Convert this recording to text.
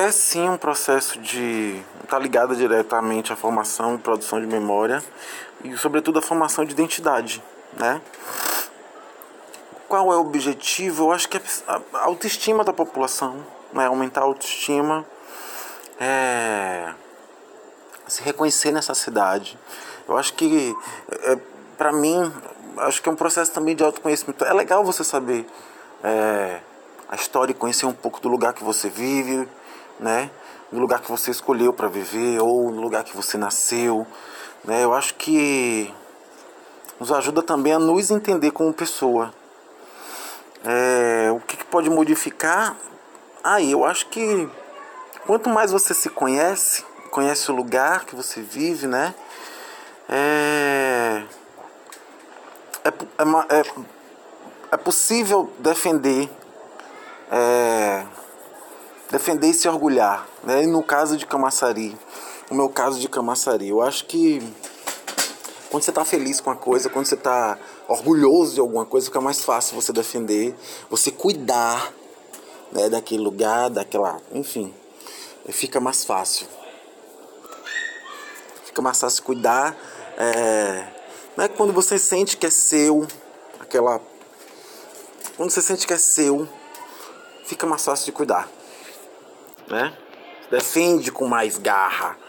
É sim um processo de... Está ligado diretamente à formação e produção de memória e sobretudo a formação de identidade, né? Qual é o objetivo? Eu acho que é a autoestima da população, né? Aumentar a autoestima, se reconhecer nessa cidade. Eu acho que, para mim, acho que é um processo também de autoconhecimento. É legal você saber a história e conhecer um pouco do lugar que você vive, né? Do lugar que você escolheu para viver ou no lugar que você nasceu, né? Eu acho que nos ajuda também a nos entender como pessoa. O que pode modificar? Eu acho que quanto mais você se conhece, conhece o lugar que você vive, né? É, é, é, é possível defender e se orgulhar, né? E no caso de Camaçari, no meu caso de Camaçari, eu acho que quando você está feliz com a coisa, quando você está orgulhoso de alguma coisa, fica mais fácil você defender, você cuidar, né, daquele lugar, enfim, fica mais fácil. Fica mais fácil cuidar. Não é quando você sente que é seu, quando você sente que é seu, fica mais fácil de cuidar, né? Defende com mais garra,